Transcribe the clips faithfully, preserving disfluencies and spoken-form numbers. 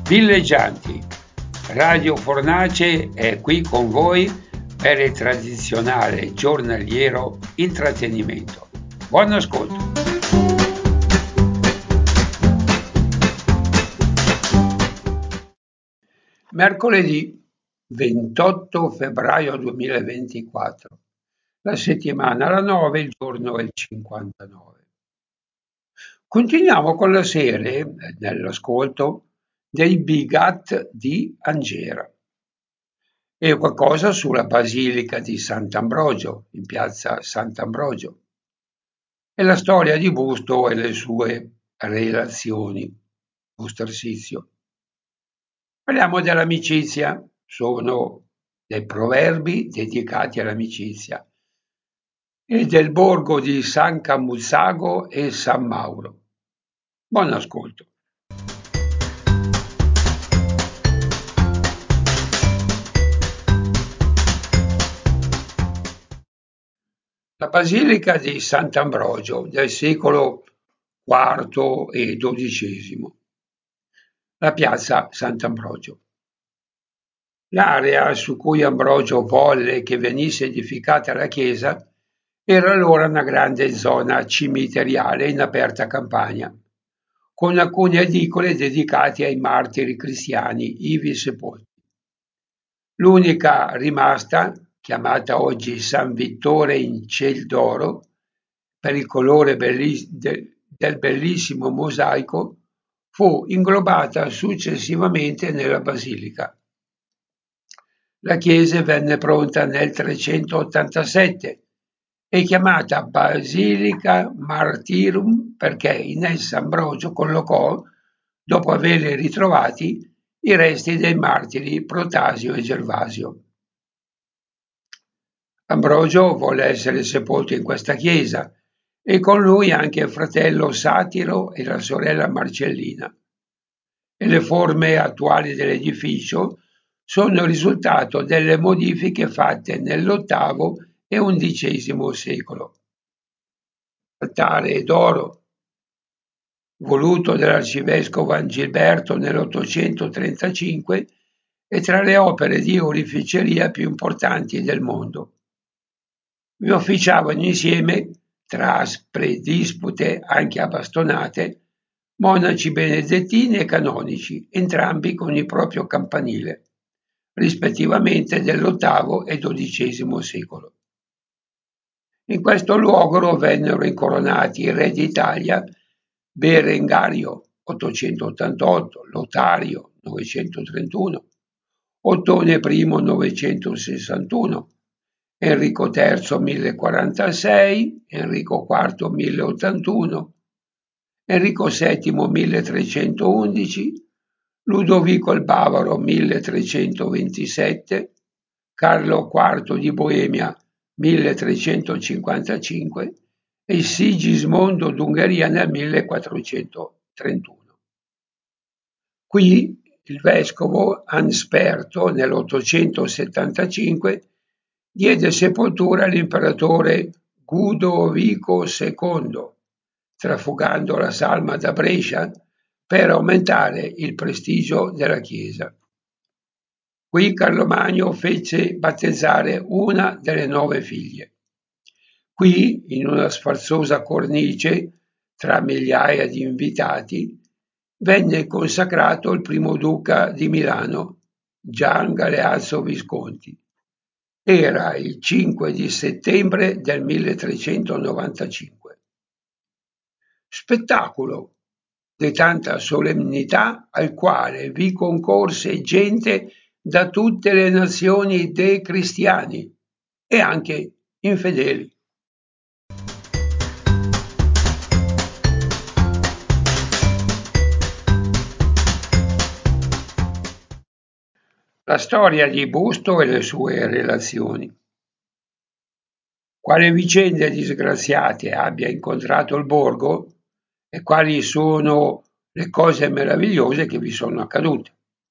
Villeggianti, Radio Fornace è qui con voi per il tradizionale giornaliero intrattenimento. Buon ascolto! Mercoledì ventotto febbraio duemilaventiquattro, la settimana alla nove, il giorno è il cinquantanove. Continuiamo con la serie, nell'ascolto, dei Bigat di Angera e qualcosa sulla Basilica di Sant'Ambrogio, in piazza Sant'Ambrogio, e la storia di Busto e le sue relazioni. Busto Arsizio. Parliamo dell'amicizia, sono dei proverbi dedicati all'amicizia, e del borgo di San Camuzzago e San Mauro. Buon ascolto. La basilica di Sant'Ambrogio del secolo quarto e dodicesimo. La piazza Sant'Ambrogio. L'area su cui Ambrogio volle che venisse edificata la chiesa era allora una grande zona cimiteriale in aperta campagna, con alcune edicole dedicate ai martiri cristiani ivi sepolti. L'unica rimasta, chiamata oggi San Vittore in Ciel d'Oro, per il colore bellis- de- del bellissimo mosaico, fu inglobata successivamente nella basilica. La chiesa venne pronta nel trecentottantasette e chiamata Basilica Martyrum perché in essa Ambrogio collocò, dopo averli ritrovati, i resti dei martiri Protasio e Gervasio. Ambrogio volle essere sepolto in questa chiesa e con lui anche il fratello Satiro e la sorella Marcellina. E le forme attuali dell'edificio sono il risultato delle modifiche fatte nell'ottavo e undicesimo secolo. L'altare d'oro, voluto dall'arcivescovo Angilberto nell'ottocentotrentacinque, è tra le opere di oreficeria più importanti del mondo. Vi officiavano insieme, tra aspre dispute anche a bastonate, monaci benedettini e canonici, entrambi con il proprio campanile, rispettivamente dell'ottavo e dodicesimo secolo. In questo luogo vennero incoronati i re d'Italia Berengario ottocentottantotto, Lotario novecentotrentuno, Ottone I novecentosessantuno, Enrico terzo millequarantasei, Enrico quarto milleottantuno, Enrico settimo milletrecentoundici, Ludovico il Bavaro milletrecentoventisette, Carlo quarto di Boemia milletrecentocinquantacinque e Sigismondo d'Ungheria nel millequattrocentotrentuno. Qui il vescovo Ansperto nell'ottocentosettantacinque diede sepoltura all'imperatore Gudovico secondo, trafugando la salma da Brescia per aumentare il prestigio della chiesa. Qui Carlo Magno fece battezzare una delle nove figlie. Qui, in una sfarzosa cornice, tra migliaia di invitati, venne consacrato il primo duca di Milano, Gian Galeazzo Visconti. Era il cinque di settembre del milletrecentonovantacinque. Spettacolo di tanta solennità al quale vi concorse gente da tutte le nazioni dei cristiani e anche infedeli. La storia di Busto e le sue relazioni. Quali vicende disgraziate abbia incontrato il borgo e quali sono le cose meravigliose che vi sono accadute.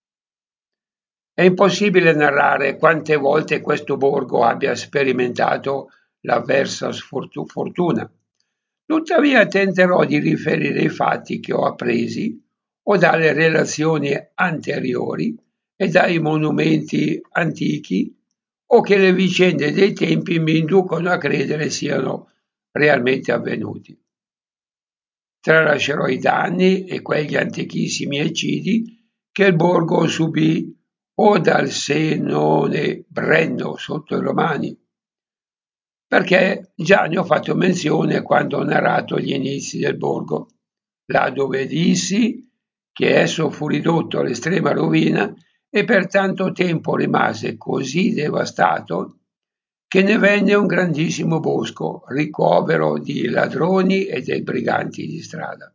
È impossibile narrare quante volte questo borgo abbia sperimentato l'avversa sfortu- fortuna. Tuttavia tenterò di riferire i fatti che ho appresi o dalle relazioni anteriori e dai monumenti antichi, o che le vicende dei tempi mi inducono a credere siano realmente avvenuti. Tralascerò i danni e quegli antichissimi eccidi che il borgo subì o dal Senone Brenno sotto i Romani, perché già ne ho fatto menzione quando ho narrato gli inizi del borgo, là dove dissi che esso fu ridotto all'estrema rovina e per tanto tempo rimase così devastato che ne venne un grandissimo bosco, ricovero di ladroni e dei briganti di strada.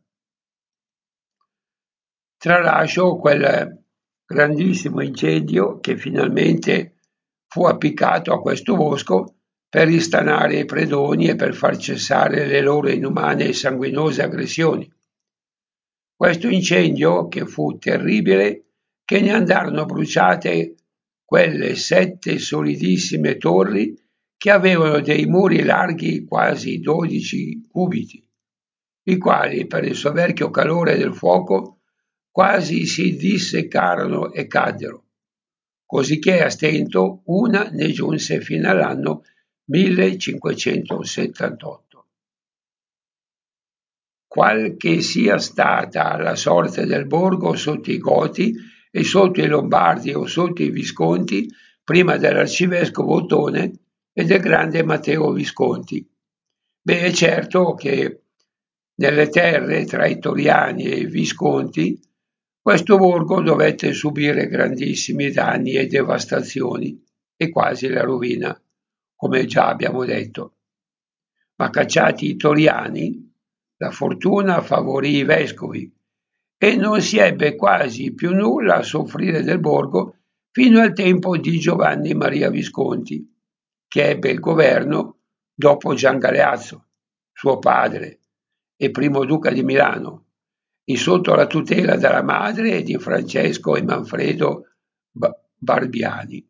Tralascio quel grandissimo incendio che finalmente fu appiccato a questo bosco per ristanare i predoni e per far cessare le loro inumane e sanguinose aggressioni. Questo incendio, che fu terribile, che ne andarono bruciate quelle sette solidissime torri che avevano dei muri larghi quasi dodici cubiti, i quali per il soverchio calore del fuoco quasi si disseccarono e caddero, cosicché a stento una ne giunse fino all'anno millecinquecentosettantotto. Qual che sia stata la sorte del borgo sotto i Goti e sotto i Lombardi o sotto i Visconti, prima dell'arcivescovo Ottone e del grande Matteo Visconti. Beh, è certo che nelle terre tra i Toriani e i Visconti questo borgo dovette subire grandissimi danni e devastazioni e quasi la rovina, come già abbiamo detto. Ma cacciati i Toriani, la fortuna favorì i vescovi e non si ebbe quasi più nulla a soffrire del borgo fino al tempo di Giovanni Maria Visconti, che ebbe il governo dopo Gian Galeazzo, suo padre e primo duca di Milano, e sotto la tutela della madre di Francesco e Manfredo Barbiani.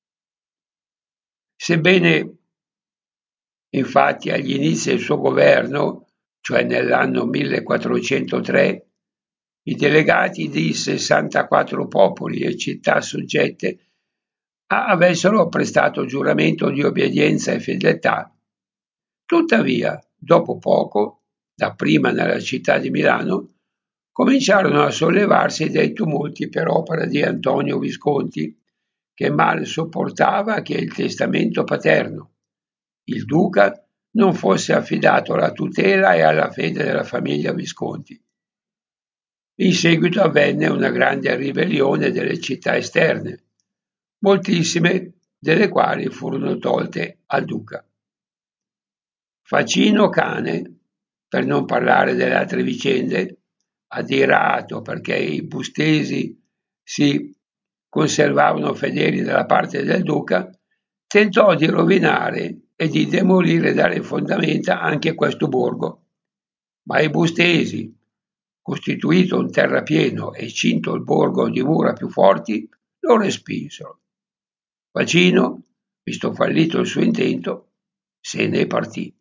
Sebbene infatti agli inizi del suo governo, cioè nell'anno millequattrocentotre, i delegati di sessantaquattro popoli e città soggette avessero prestato giuramento di obbedienza e fedeltà. Tuttavia, dopo poco, dapprima nella città di Milano, cominciarono a sollevarsi dei tumulti per opera di Antonio Visconti, che mal sopportava che il testamento paterno, il duca, non fosse affidato alla tutela e alla fede della famiglia Visconti. In seguito avvenne una grande ribellione delle città esterne, moltissime delle quali furono tolte al duca. Facino Cane, per non parlare delle altre vicende, adirato perché i bustesi si conservavano fedeli dalla parte del duca, tentò di rovinare e di demolire dalle fondamenta anche questo borgo, ma i bustesi, costituito un terrapieno e cinto il borgo di mura più forti, lo respinsero. Facino, visto fallito il suo intento, se ne partì.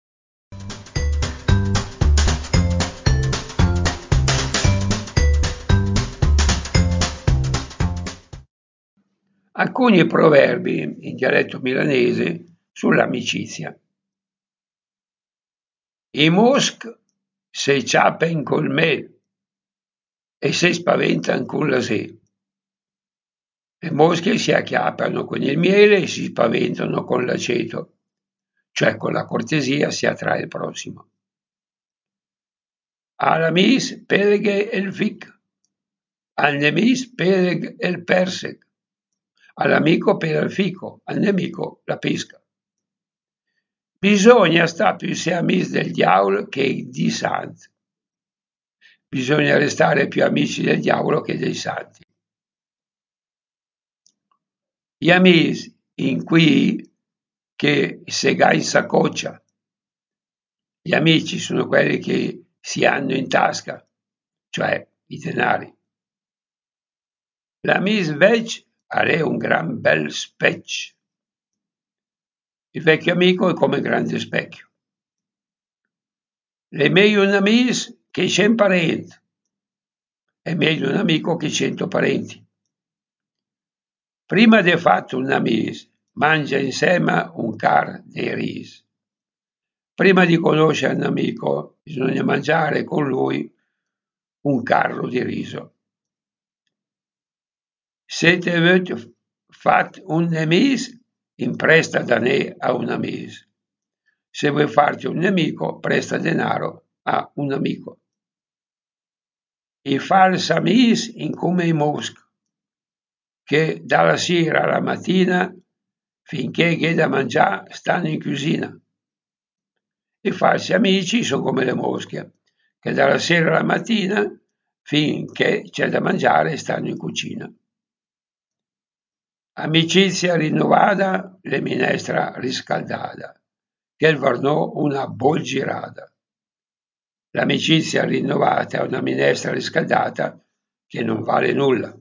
Alcuni proverbi in dialetto milanese sull'amicizia. I mosc se ciapen col mel e se spaventan con la se. Le mosche si acchiappano con il miele e si spaventano con l'aceto, cioè con la cortesia si attrae il prossimo. Alamis peleghe el fic, al nemis peleg el persec, all'amico pela il fico, al nemico la pesca. Bisogna sta più se amici del diavolo che di santi. Bisogna restare più amici del diavolo che dei santi. Gli amici in qui che sega in saccoccia. Gli amici sono quelli che si hanno in tasca, cioè i denari. L'amis vec è un gran bel specchio. Il vecchio amico è come un grande specchio. Le meglio un amis che c'è un parente. è meglio un amico che cento parenti. Prima de fatto un amis, mangia insieme un car de ris. Prima di conoscere un amico, bisogna mangiare con lui un carro di riso. Se te vuoi fat un amis, impresta danè a un amis. Se vuoi farti un nemico, presta denaro a un amico. I fals amis income i mosc, che dalla sera alla mattina, finché che da mangiare, stanno in cucina. I falsi amici sono come le mosche, che dalla sera alla mattina, finché c'è da mangiare, stanno in cucina. Amicizia rinnovata, le minestra riscaldata, che il varnò una bolgirada. L'amicizia rinnovata è una minestra riscaldata che non vale nulla.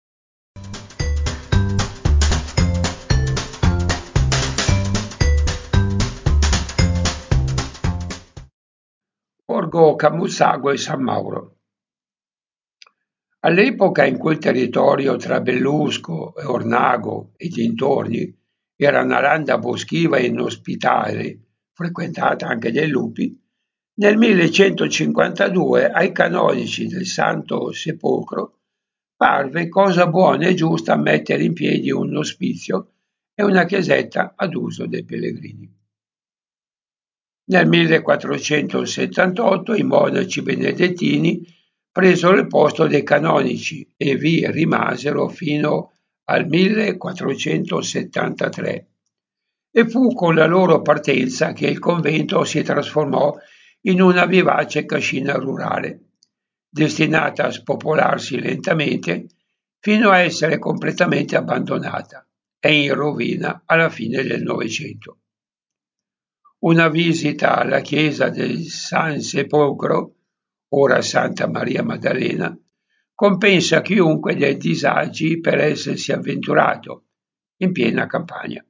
Borgo Camusago e San Mauro. All'epoca in quel territorio tra Bellusco e Ornago e dintorni era una landa boschiva e inospitale, frequentata anche dai lupi. Nel millecentocinquantadue ai canonici del Santo Sepolcro parve cosa buona e giusta mettere in piedi un ospizio e una chiesetta ad uso dei pellegrini. Nel millequattrocentosettantotto i monaci benedettini presero il posto dei canonici e vi rimasero fino al millequattrocentosettantatré e fu con la loro partenza che il convento si trasformò in una vivace cascina rurale, destinata a spopolarsi lentamente fino a essere completamente abbandonata e in rovina alla fine del Novecento. Una visita alla chiesa del San Sepolcro, ora Santa Maria Maddalena, compensa chiunque dei disagi per essersi avventurato in piena campagna.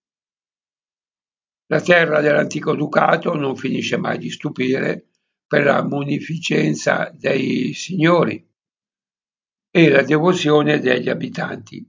La terra dell'antico ducato non finisce mai di stupire per la munificenza dei signori e la devozione degli abitanti.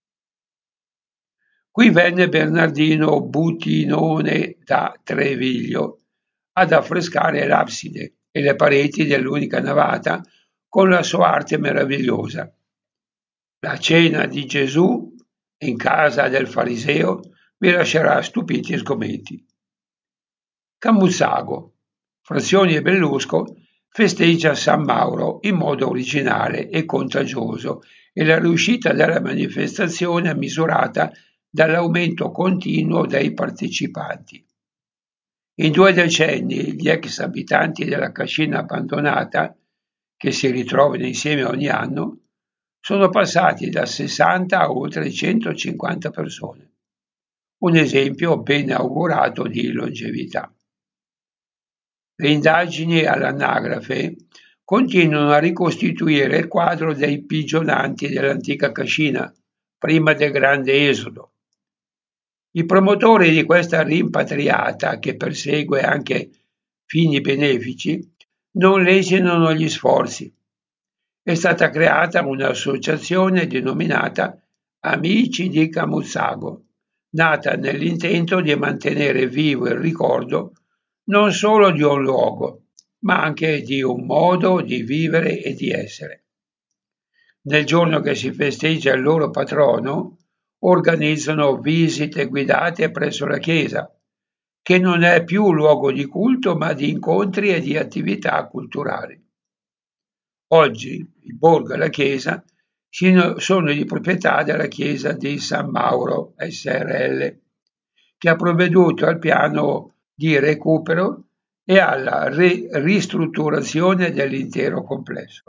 Qui venne Bernardino Butinone da Treviglio ad affrescare l'abside e le pareti dell'unica navata con la sua arte meravigliosa. La cena di Gesù in casa del fariseo vi lascerà stupiti e sgomenti. Camussago, Frazioni e Bellusco festeggia San Mauro in modo originale e contagioso e la riuscita della manifestazione è misurata dall'aumento continuo dei partecipanti. In due decenni gli ex abitanti della cascina abbandonata, che si ritrovano insieme ogni anno, sono passati da sessanta a oltre centocinquanta persone. Un esempio ben augurato di longevità. Le indagini all'anagrafe continuano a ricostituire il quadro dei pigionanti dell'antica cascina, prima del grande esodo. I promotori di questa rimpatriata, che persegue anche fini benefici, non lesinano gli sforzi. È stata creata un'associazione denominata Amici di Camussago, nata nell'intento di mantenere vivo il ricordo non solo di un luogo, ma anche di un modo di vivere e di essere. Nel giorno che si festeggia il loro patrono, organizzano visite guidate presso la chiesa, che non è più luogo di culto ma di incontri e di attività culturali. Oggi il borgo e la chiesa sono di proprietà della chiesa di San Mauro S R L, che ha provveduto al piano di recupero e alla ri- ristrutturazione dell'intero complesso.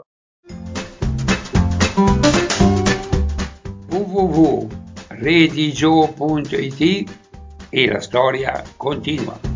w w w punto redigio punto it e la storia continua.